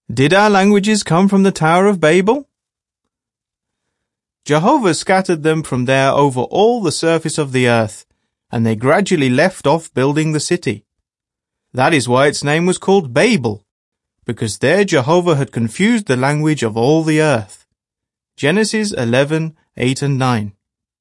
Did our languages come from the Tower of Babel? Jehovah scattered them from there over all the surface of the earth, and they gradually left off building the city. That is why its name was called Babel, because there Jehovah had confused the language of all the earth. Genesis 11:8 and 9.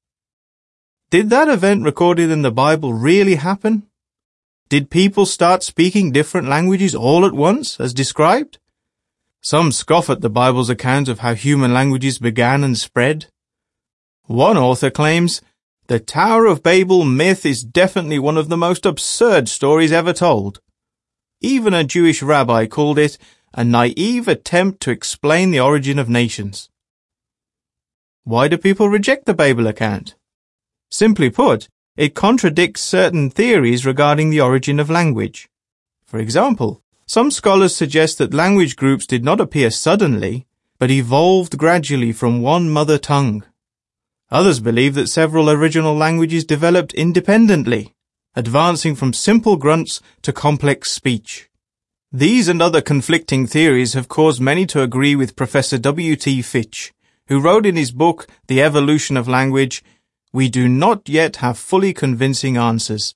Did that event recorded in the Bible really happen? Did people start speaking different languages all at once, as described? Some scoff at the Bible's account of how human languages began and spread. One author claims, the Tower of Babel myth is definitely one of the most absurd stories ever told. Even a Jewish rabbi called it a naive attempt to explain the origin of nations. Why do people reject the Babel account? Simply put, it contradicts certain theories regarding the origin of language. For example, some scholars suggest that language groups did not appear suddenly, but evolved gradually from one mother tongue. Others believe that several original languages developed independently, advancing from simple grunts to complex speech. These and other conflicting theories have caused many to agree with Professor W.T. Fitch, who wrote in his book, The Evolution of Language, "We do not yet have fully convincing answers."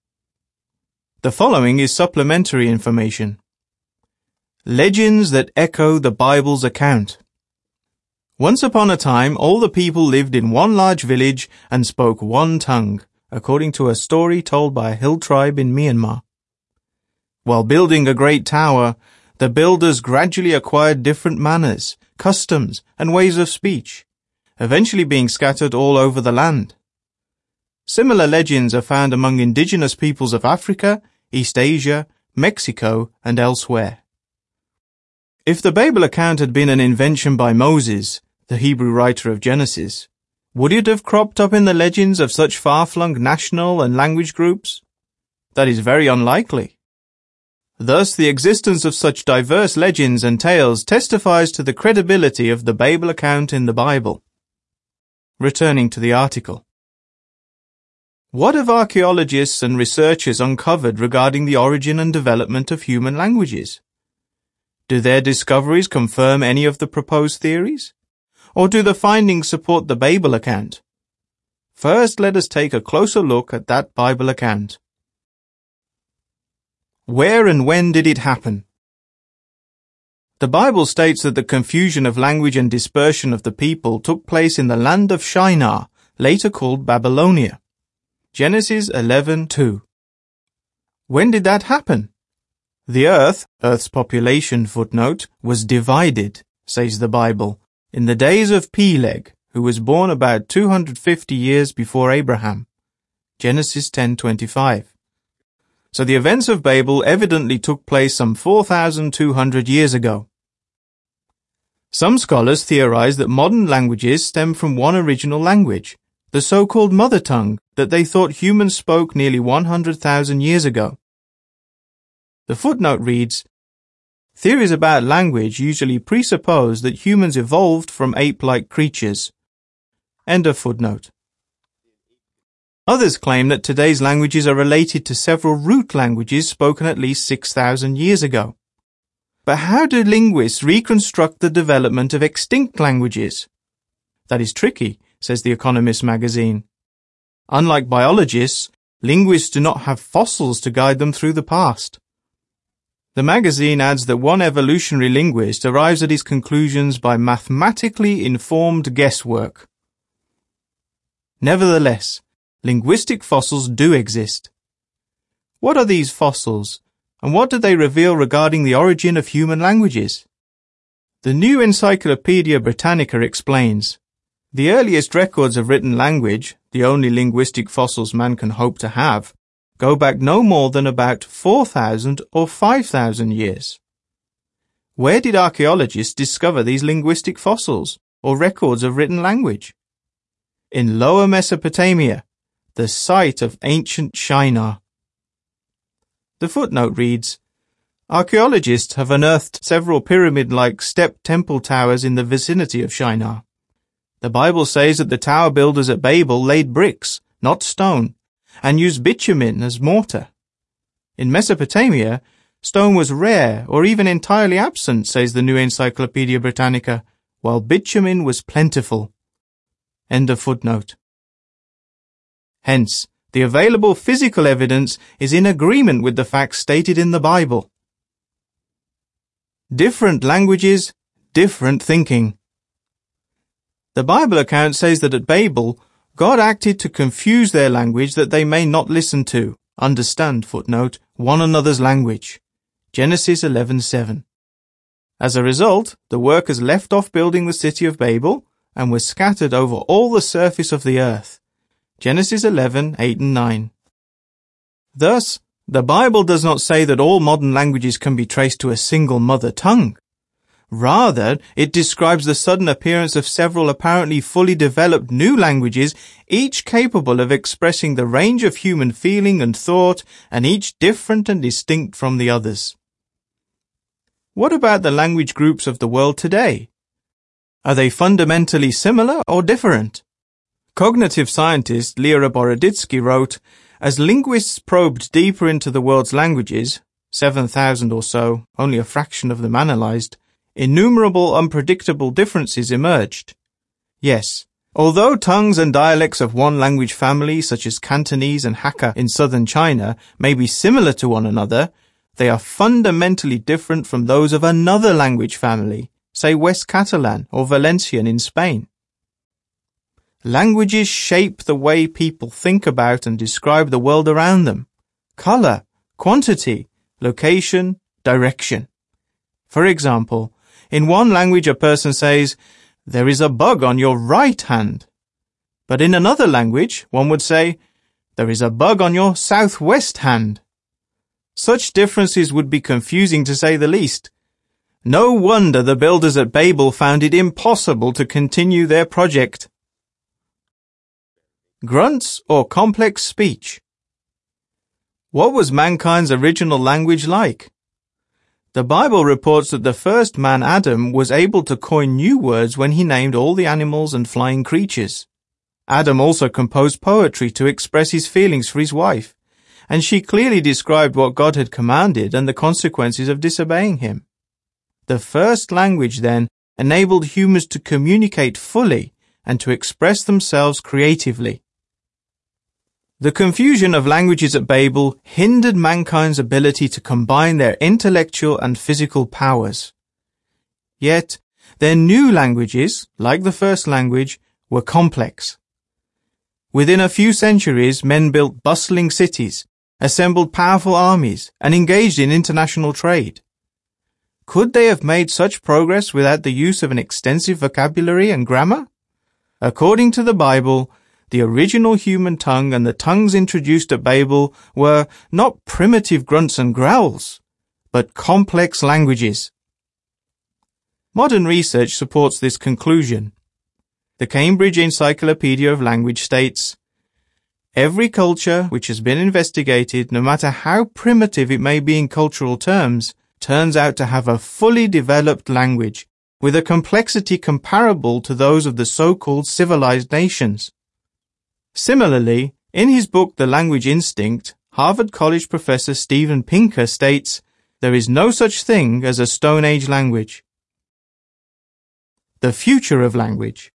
The following is supplementary information. Legends that echo the Bible's account. Once upon a time, all the people lived in one large village and spoke one tongue, according to a story told by a hill tribe in Myanmar. While building a great tower, the builders gradually acquired different manners, customs, and ways of speech, eventually being scattered all over the land. Similar legends are found among indigenous peoples of Africa, East Asia, Mexico, and elsewhere. If the Babel account had been an invention by Moses, the Hebrew writer of Genesis, would it have cropped up in the legends of such far-flung national and language groups? That is very unlikely. Thus, the existence of such diverse legends and tales testifies to the credibility of the Babel account in the Bible. Returning to the article. What have archaeologists and researchers uncovered regarding the origin and development of human languages? Do their discoveries confirm any of the proposed theories? Or do the findings support the Babel account? First, let us take a closer look at that Bible account. Where and when did it happen? The Bible states that the confusion of language and dispersion of the people took place in the land of Shinar, later called Babylonia. Genesis 11:2. When did that happen? The Earth's population footnote, was divided, says the Bible, in the days of Peleg, who was born about 250 years before Abraham. Genesis 10:25. So the events of Babel evidently took place some 4,200 years ago. Some scholars theorize that modern languages stem from one original language, the so-called mother tongue that they thought humans spoke nearly 100,000 years ago. The footnote reads, theories about language usually presuppose that humans evolved from ape-like creatures. End of footnote. Others claim that today's languages are related to several root languages spoken at least 6,000 years ago. But how do linguists reconstruct the development of extinct languages? That is tricky, says The Economist magazine. Unlike biologists, linguists do not have fossils to guide them through the past. The magazine adds that one evolutionary linguist arrives at his conclusions by mathematically informed guesswork. Nevertheless, linguistic fossils do exist. What are these fossils, and what do they reveal regarding the origin of human languages? The New Encyclopedia Britannica explains, the earliest records of written language, the only linguistic fossils man can hope to have, go back no more than about 4,000 or 5,000 years. Where did archaeologists discover these linguistic fossils, or records of written language? In Lower Mesopotamia, the site of ancient Shinar. The footnote reads, archaeologists have unearthed several pyramid-like step temple towers in the vicinity of Shinar. The Bible says that the tower builders at Babel laid bricks, not stone, and used bitumen as mortar. In Mesopotamia, Stone was rare or even entirely absent, says the New Encyclopedia Britannica, while bitumen was plentiful. End of footnote. Hence, the available physical evidence is in agreement with the facts stated in the Bible. Different languages, different thinking. The Bible account says that at Babel, God acted to confuse their language that they may not listen to, understand, footnote, one another's language. Genesis 11:7. As a result, the workers left off building the city of Babel and were scattered over all the surface of the earth. Genesis 11:8 and 9. Thus, the Bible does not say that all modern languages can be traced to a single mother tongue. Rather, it describes the sudden appearance of several apparently fully developed new languages, each capable of expressing the range of human feeling and thought, and each different and distinct from the others. What about the language groups of the world today? Are they fundamentally similar or different? Cognitive scientist Lera Boroditsky wrote, "As linguists probed deeper into the world's languages, 7,000 or so, only a fraction of them analyzed, innumerable unpredictable differences emerged. Yes, although tongues and dialects of one language family, such as Cantonese and Hakka in southern China, may be similar to one another, they are fundamentally different from those of another language family, say West Catalan or Valencian in Spain. Languages shape the way people think about and describe the world around them. Color, quantity, location, direction. For example, in one language a person says, 'There is a bug on your right hand.' But in another language, one would say, 'There is a bug on your southwest hand.' Such differences would be confusing to say the least. No wonder the builders at Babel found it impossible to continue their project. Grunts or complex speech? What was mankind's original language like? The Bible reports that the first man, Adam, was able to coin new words when he named all the animals and flying creatures. Adam also composed poetry to express his feelings for his wife, and she clearly described what God had commanded and the consequences of disobeying him. The first language, then, enabled humans to communicate fully and to express themselves creatively. The confusion of languages at Babel hindered mankind's ability to combine their intellectual and physical powers. Yet, their new languages, like the first language, were complex. Within a few centuries, men built bustling cities, assembled powerful armies, and engaged in international trade. Could they have made such progress without the use of an extensive vocabulary and grammar? According to the Bible, the original human tongue and the tongues introduced at Babel were not primitive grunts and growls, but complex languages. Modern research supports this conclusion. The Cambridge Encyclopedia of Language states, "Every culture which has been investigated, no matter how primitive it may be in cultural terms, turns out to have a fully developed language, with a complexity comparable to those of the so-called civilized nations." Similarly, in his book The Language Instinct, Harvard College professor Steven Pinker states, "There is no such thing as a Stone Age language." The future of language.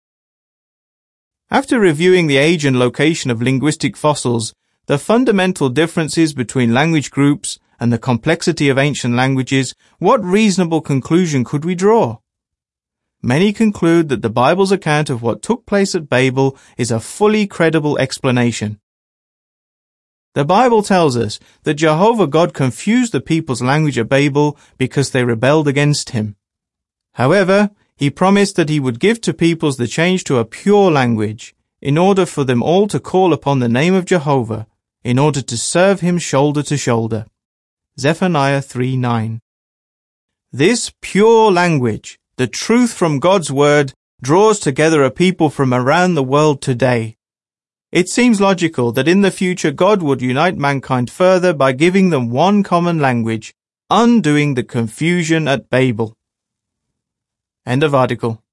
After reviewing the age and location of linguistic fossils, the fundamental differences between language groups, and the complexity of ancient languages, what reasonable conclusion could we draw? Many conclude that the Bible's account of what took place at Babel is a fully credible explanation. The Bible tells us that Jehovah God confused the people's language at Babel because they rebelled against him. However, he promised that he would give to peoples the change to a pure language, in order for them all to call upon the name of Jehovah, in order to serve him shoulder to shoulder. Zephaniah 3:9. This pure language, the truth from God's word, draws together a people from around the world today. It seems logical that in the future God would unite mankind further by giving them one common language, undoing the confusion at Babel. End of article.